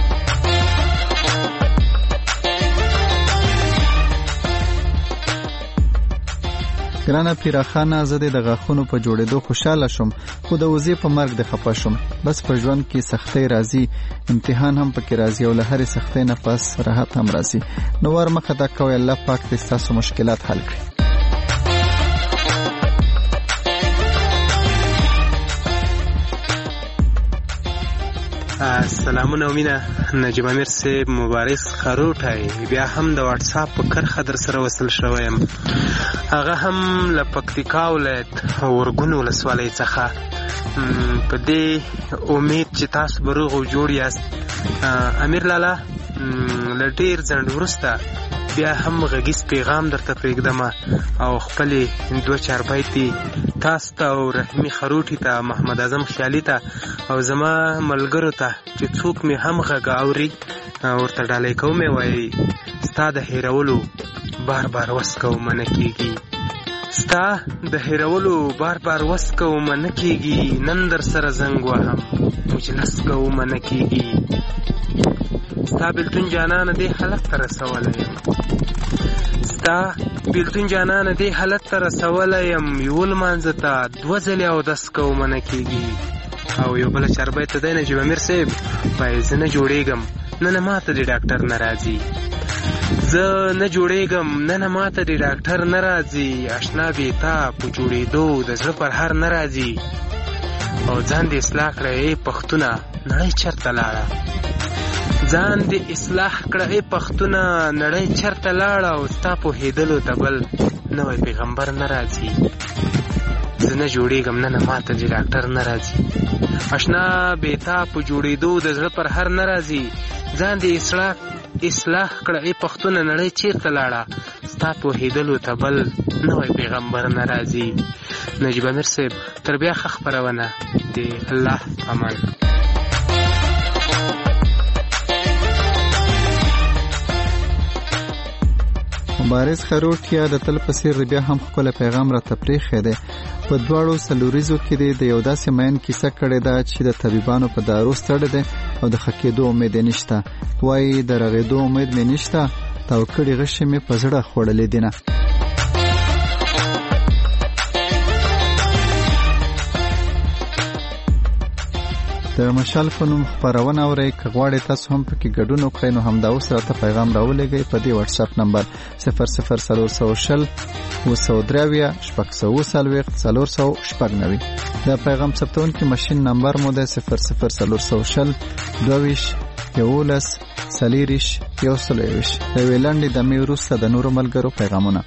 ګرانه پیرخانه زه د غاښونو په جوړېدو خوشاله شوم خو د وزې په مرګ د خفه شوم بس په ژوند کې سختۍ راځي امتحان هم پکې راځي او له هرې سختۍ نه پس راحت هم راځي نو ور مخه دا کوئ الله پاک دې ستاسو مشکلات حل کړي سلامونه او مینه نجیب امیر صاحب مبارز خروټی بیا هم د واتساپ په کرښه در سره وصل شوی یم هغه هم له پکتیکا ولایت ورګون ولسوالۍ څخه په دې امید چې تاسو به روغ او جوړ یاست امیر لالا له ډېر ځنډ وروسته بیا هم غږیز پیغام درته پرېږدمه او خپلې دوه چار بیتې تاسو ته او رحیمي خروټي ته محمد اعظم خیالي ته او زما ملګرو ته چې څوک مې هم غږ اوري ورته ډالۍ کوم یې وایي ستا د هېرولو بار بار وس کومه نه کېږي ستا د هېرولو بار بار وس کومه نه کېږي نن در سره زنګ وهم مجلس کومه نه کېږي ستا بلتون جانانه دې حالت ته رسولی یم ستا بلتون جانانه دې حالت ته رسولی یم یو لمانځه ته دوه ځلې اودس کومه نه کېږي او یو بله چاربی ته دی نجیب امیر صاحب وایي زه نه جوړېږم نه نه ماته د ډاکټر نه راځي زه نه جوړېږم نه نه ماته د ډاکټر نه راځي اشنا بې تا په جوړېدو د زړه پر هر نه راځي او ځان دې اصلاح کړه ای پښتونه نړۍ چېرته لاړه ځان دې اصلاح کړه ای پښتونه نړۍ چېرته لاړه او ستا پوهېدلو ته بل نوی پیغمبر نه راځي زه نه جوړېږم نه نه ماته د ډاکټر نه راځي اشنا بې تا په جوړېدو د زړه پر هر نه راځي ځان دې اصلاح اصلاح کړه ای پښتونه نړۍ چېرته لاړه ستا پوهېدلو ته بل نوی پیغمبر نه راځي نجیب امیر صاحب تر بیا ښه خپرونه د الله امان مبارز خروټیا د تل په څېر بیا هم خپل پیغام را تپریخې دی په دواړو سلوریزو کې دی د یو داسې مین کیسه کړې ده چې د طبيبانو په دارو ستړی دی او د ښه کېدو امید یې نشته وایي د رغېدو امید مې نشته تاو کړي غشې مې په زړه خوړلې دي نه د د مشال په نوم خپرونه اورئ. که غواړئ تاسو هم پکې ګډون وکړئ نو همدا اوس راته پیغام راولېږئ په دې واتساپ نمبر صفر صفر څلور سوه شل اووه سوه درې اویا شپږ سوه اووه څلوېښت څلور سوه شپږ نوي. د پیغام ثبتونکي ماشین نمبر مو دی صفر صفر څلور سوه شل دوه ویشت یولس څلېرویشت یو سل یوویشت. د یوې لنډې دمې وروسته د نورو ملګرو پیغامونه.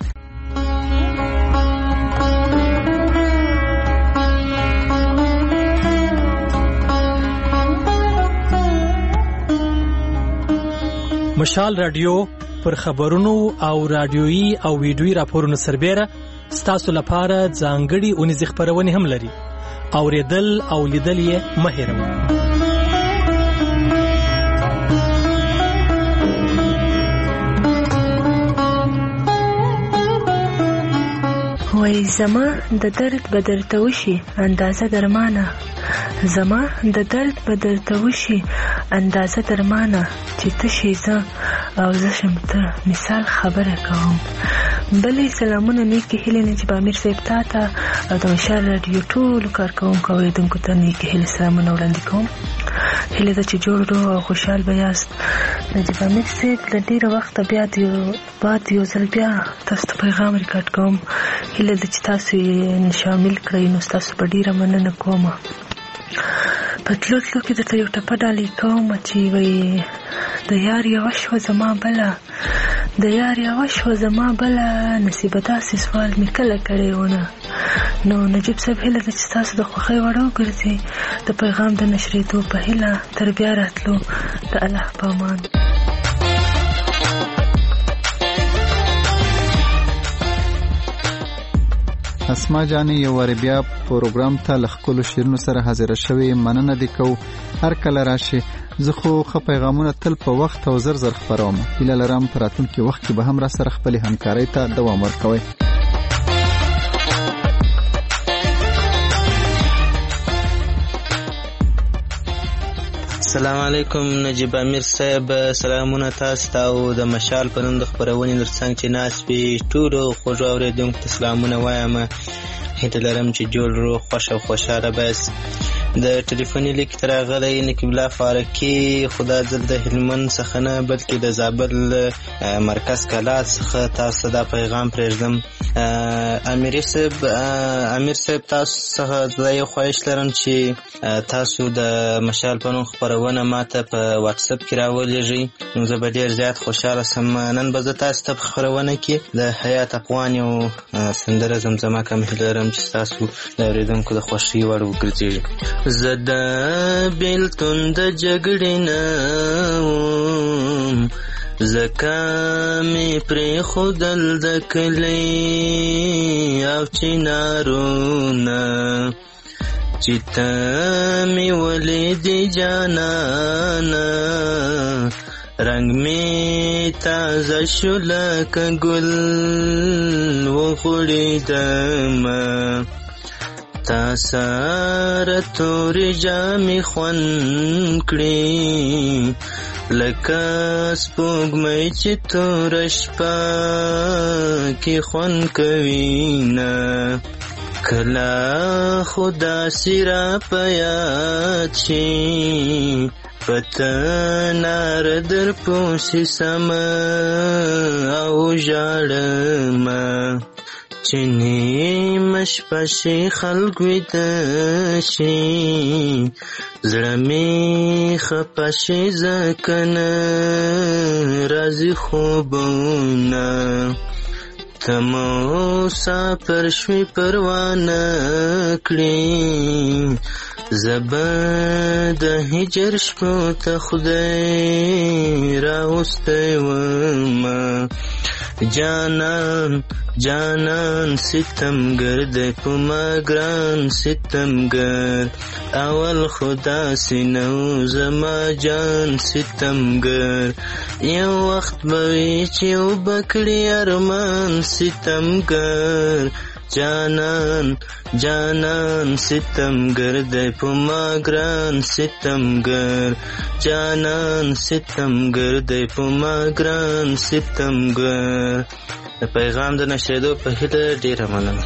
مشال رادیو پر خبرونو او رادیویي او ویډیویي راپورونو سربېره ستاسو لپاره ځانګړي اونیزې خپرونې هم لري. اورېدل او لیدل یې مه هېروئ. وای زما د درد به درته وشي اندازه درمانه، زما د درد به درته وشي اندازه درمانه، چې ته شې زه او زه شم ته، مثال خبره کوم. بلې سلامونه نیکې هیلې نجیب امیر صاحب تا ته او د مشال راډیو ټولو کارکوونکو اورېدونکو ته نیکې هیلې سلامونه وړاندې کوم. هیله ده چې جوړ روغ او خوشحال به یاست. نجیب امیر صاحب له ډېره وخته بیا د بعد یو ځل بیا تاسو ته پیغام ریکارډ کوم. هیله ده چې تاسو یې شامل کړئ نو ستاسو په ډېره مننه کوم. په تلو تلو کې درته یو ټپه ډالۍ کوم چې وایي د یار یوه شوه زما بله، د یار یوه شوه زما بله، نصیبه داسې سوال مې کله کړی ونه. نو نجیب صاحب هیله ده چې تاسو د خوښۍ وړ وګرځئ. د پیغام د نشرېدو په هیله تر بیا راتلو د الله په امان. اسما جانې یو وارې بیا پروګرام ته له ښکلو شعرونو سره حاضره شوې. مننه دې کوو هر کله راشې. زه خو ښه پیغامونه تل په وخت او زر زر خپروم. هیله لرم په راتلونکي وخت کې به هم را سره خپلې همکارۍ ته دوام ورکوئ. السلام علیکم نجیب امیر صاحب، سلامونه تاسو ته او د مشال په نوم د خپرونې ترڅنګ چې ناست وي ټولو خوږو اورېدونکو ته سلامونه وایم. هیله لرم چې جوړ روغ خوښ او خوشحاله بس. د ټلیفوني لیک ته راغلی نقیب الله فارکي، خو دا ځل د هلمند څخه نه بلکې د زابل مرکز کلات څخه تاسو دا پیغام پرېږدم. امیر صاحب امیر صاحب تاسو څخه دا یو خواهش لرم چې تاسو د مشال په نوم خپرونه ماته په واتساپ کې راولېږئ نو زه به ډېر زیات خوشحاله سم. نن به زه تاسو ته په خپرونه کې د حیات افغان یو سندره زمزمه کوم. هیله لرم چې تاسو د اورېدونکو د خوښۍ وړ وګرځېږئ. زه د بیلتون د جګړې نه وم، ځکه مې پرېښودل د کلي او چنارونه، چې ته مې ولیدې جانانه، رنګ مې تازه شو لکه ګل وغوړېدمه، تا سره تورې جامې خوند کړې لکه سپوږمۍ چې توره شپه کې خوند کوي نه. کله خو داسې را په یاد شي پته ناره در پوسې سمه او ژاړمه، چې نیمه شپه شي خلک ویده شي زړه مې خفه شي ځکه نه راځي خوبونه، ته مسافر شوې پروا نه کړې، زه به د هجر شپو ته خدای راوستی ومه. جانان جانان ستمګر دی په ما ګران ستمګر، اول خدا سينو زما جان ستمګر، یو وخت به وي چې وبکړي ارمان ستمګر. جانان جانان ستمګر دی په ما ګران ستمګر، جانان ستمګر دی په ما ګران ستمګر. د پیغام د نشریدو په هیله ډیره مننه.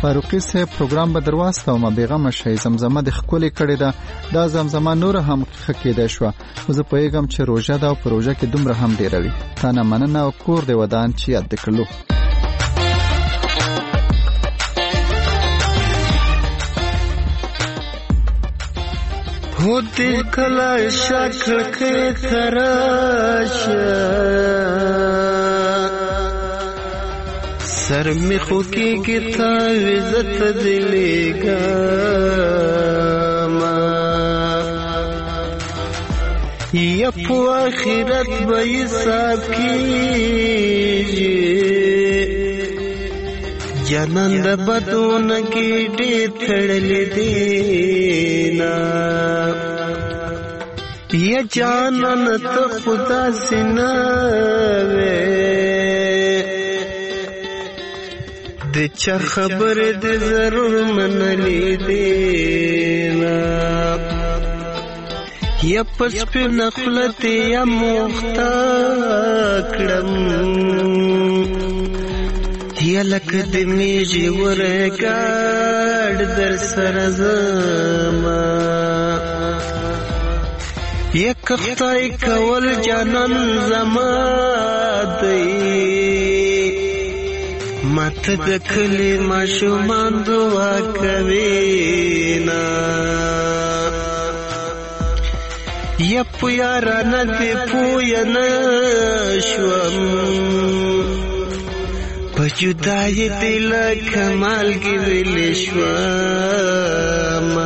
فاروقي صاحب پروګرام به درواستو ما بیغمه شي زمزمه د خپل کړي ده دا زمزمه نور هم خکېده شو زه پوهیږم چې روزه دا پروژه کې دومره هم ډیروي تا نه مننه او کور دی ودان چې یاد کړلو होते कला शक्ल के तराश सर में खुकी की ताविज़त दिलेगा यप आखिरत बैसाब कीजिए जनंद बदून की डेथड़ल देना ये जानन तो खुदा सिनावे दे चा खबर दे जरूर मन ली देना ये पस पे नखलते या मुख्ताकड़म यलक दिमेजी वरगाड दर सरज़मा ये कफ्ताई कवल जानन ज़मादी मत दखली माशुमान दुआ कवीना ये पुयारा नदी पुयन श्वम पजुदाई दिल कमाल की विलिश्वमा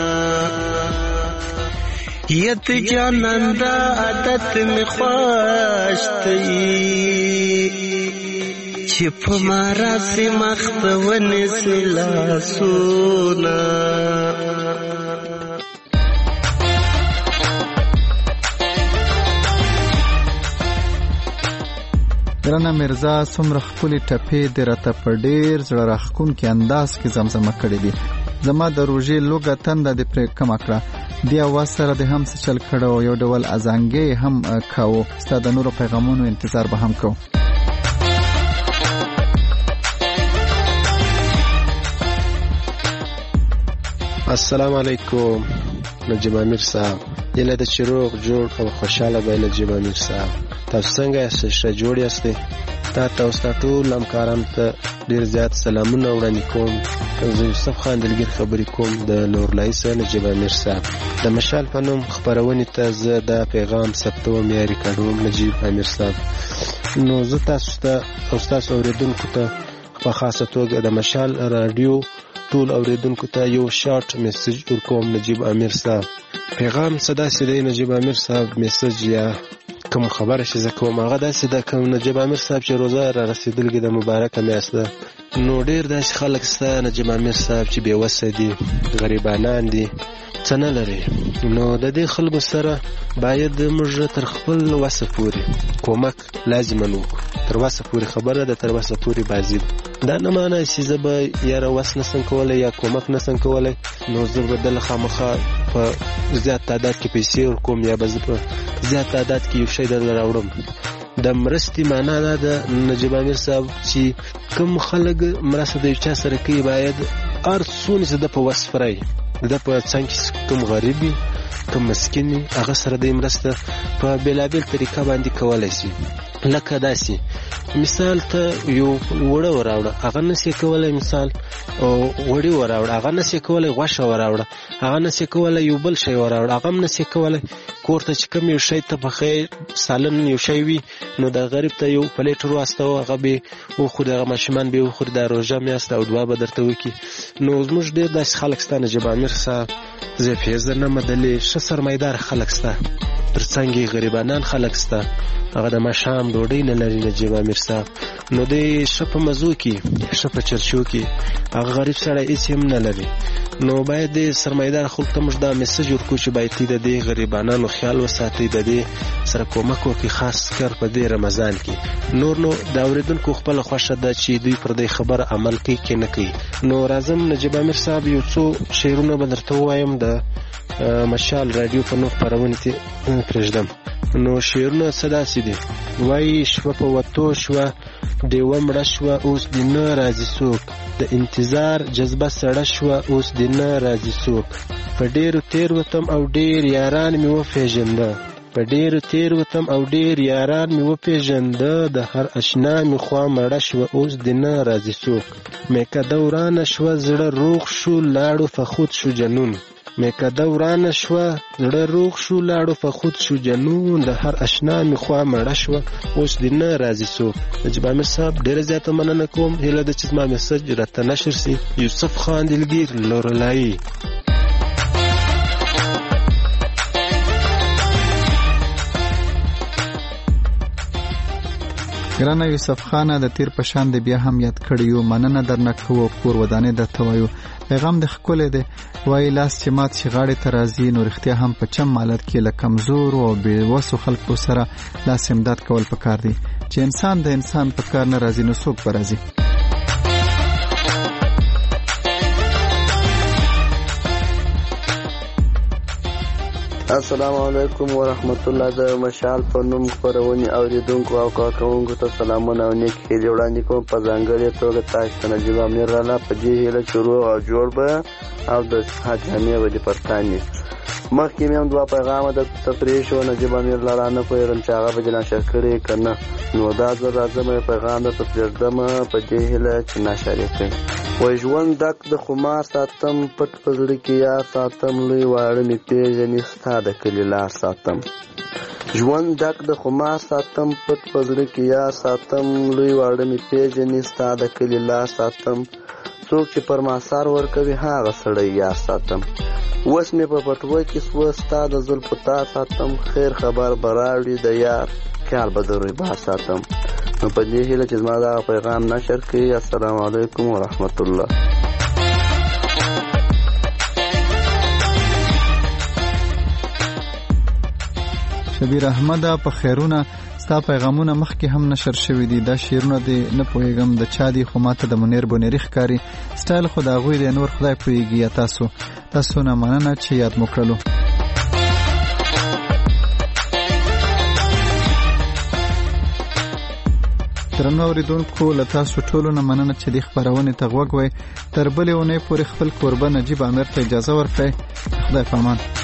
यत जानंदा आदत में ख्वाश्ती छिप मारा से मख्तवन सिला सोना درنه مرزا څومره خپل ټپې د راته په ډیر زړه راخکون کې انداز کې زمزمه کړې دي زما د روژې لوګه تنده د پرې کم کړه دی اواز سره د هم څه چل کړه او یو ډول ازانګې هم کاوه ستا د نورو پیغامونو انتظار به هم کوو السلام علیکم نجیب امیر صاحب یله د چروغ جوړ او خوشاله به نجیب امیر صاحب تاسو څنګه یاست ښه جوړ یاست تا تاسو ټول همکارانو ته ډیر زیات سلامونه وړاندې کوم زه یوسف خان دلګر خبرې کوم د لورلای سره نجیب امیر صاحب د مشال په نوم خبرونې ته زه دا پیغام ثبتوم یا ریکارډوم نجیب امیر صاحب نو زه تاسو ته او تاسو اوریدونکو ته په خاصه توګه د مشال رادیو ټول اوریدونکو ته یو شارټ میسج ورکوم نجیب امیر صاحب پیغام صدا سي نجیب امیر صاحب میسج یا کوم خبره چې زه کوم هغه داسې ده کوم نجیب امیر صاحب چې روزه را رسېدلګې د مبارکه میاشت ده نو ډېر داسې خلک شته نجیب امیر صاحب چې بېوسه دي غریبانان دي څه نه لري نو د دې خلکو سره باید موږ تر خپل وسه پورې کومک لازماً وکړو تر وسه پورې خبره ده تر وسه پورې بازي ده دا نه معنی چې زه به یاره وس نسم کولی یا کومک نسم کولی نو زه به دله خامخا په زیات تعداد کې پیسې ورکوم یا به زه په زیات تعداد کې یو شی درله راوړم د مرستې معنا دا ده نجیب امیر صاحب چې کوم خلک مرسته د یو چا سره کوي باید هر څونه چې د په وس فرای د په څنګ کې کوم غریب وي کوم مسکین وي هغه سره د مرسته په بېلابېل طریقه باندې کولی شي لکه داسې مثال ته یو وړه وراوړه هغه نسې کولی مثال وړي وراوړه هغه نسې کولی غوښه وراوړه هغه نسې کولی یو بل شی وراوړه هغه هم نسې کولی کور ته چې کوم یو شی ته پخې سالن یو شی وي نو د غریب ته یو پلیټ ور واستوه هغه به وخوري هغه ماشومان به وخوري دا روژه میاشت او دعا به درته وکړي نو زموږ ډېر داسې خلک شته نجیب امیر صاحب زه پیژنم نه مدلې ښه سرمایدار خلک شته تر څنګ یې غریبانان خلک شته هغه د ماښام ډوډۍ نه لري نجیب امیر صاحب نو دی ښه په مزو کې ښه په چرچو کې هغه غریب سړی هېڅ هم نه لري نو باید د سرمایدار خلکو ته موږ دا میسج ورکړو چې باید د دې غریبانانو خیال وساتئ د دې سره کومک وکړي خاص کر په دې رمضان کې نور نو د اورېدونکو خپله خوښه ده چې دوی پر دې خبره عمل کوي که نه کوي نو راځم نجیب امیر صاحب یو څو شعرونه به درته ووایم د مشال رادیو په نوم خپرونې کې پرېږدم نو شعرونه څه داسې دي وایي شپه په وتو شوه ډیوه مړه شوه اوس دې نه راځي څوک د انتظار جذبه سړه شوه اوس دې نه راځي څوک په ډېرو تېر وتم او ډېر یاران مې وپېژنده په ډېرو تېر وتم او ډېر یاران مې وپېژنده د هر اشنا مې خوا مړه شوه اوس دې نه راځي څوک میکده ورانه شوه زړه روغ شو لاړو فخود شو جنون میکده ورانه شوه زړه روغ شو لاړو فخود شو جنون د هر اشنا مې خوا مړه شوه اوس دې نه راځي څوک نجیب امیر صاحب ډېره زیاته مننه کوم هیله ده چې زما میسج راته نشر سي یوسف خان دلګیر لورلایي ګرانه یوسف خانه د تیر په شان دی بیا هم یاد کړی یو مننه درنه کوو کور ودانې درته وایو پیغام د ښکلی دی وایي لاس چې مات شي غاړې ته راځي نو رښتیا هم په چم حالت کې له کمزورو او بېوسو خلکو سره لاس امداد کول پکار دی چې انسان د انسان په کار نه راځي نو څوک به راځي السلام علیکم ورحمت الله د مشال په نوم خپرونې اوریدونکو او کارکوونکو ته سلامونه او نیک هیلې وړاندې کوم په ځانګړې توګه تاسو ته نجیب امیر رانا په دې هیله چې روغ او جوړ به او د صحت جامې به دې پرتاني مخکې مې هم دوه پیغامه درته تفریح شو نجیب امیر لالا نه پوهېږم چې هغه به دې نشر کړی که نه نو دا ځل راځم یو پیغام درته پرېږدم په دې هیله چې نشر یې کړي وای ژوند ډک د خمار ساتم پټ په زړه کې یار ساتم لوی واړه مې پېژني ستا د کلي لار ساتم ژوند ډک د خمار ساتم پټ په زړه کې یار ساتم لوی واړه مې پېژني ستا د کلي لار ساتم څوک چې پر ما سر ورکوي هغه سړی یار ساتم اوس مې په پټوه کې سوه ستا د زلفو تار ساتم خیر خبر به راوړي د یار خیال به د روی بار ساتم نو په دې هیله چې زما دغه پیغام نشر کړي السلام علیکم ورحمت الله شبیر احمد په خیرونه ستا پیغامونه مخکې هم نشر شوي دي دا شعرونه دې نه پوهېږم د چا دي خو ماته د منیر بونیري ښکاري سټایل خو د هغوی دی نور خدای پوهېږي یا تاسو تاسو نه مننه چې یاد مو کړلو درنو اوریدونکو له تاسو ټولو نه مننه چې دې خپرونې ته غوږ وئ تر بلې اونۍ پورې خپل کوربه نجیب امیر ته اجازه ورکړئ خدای په امان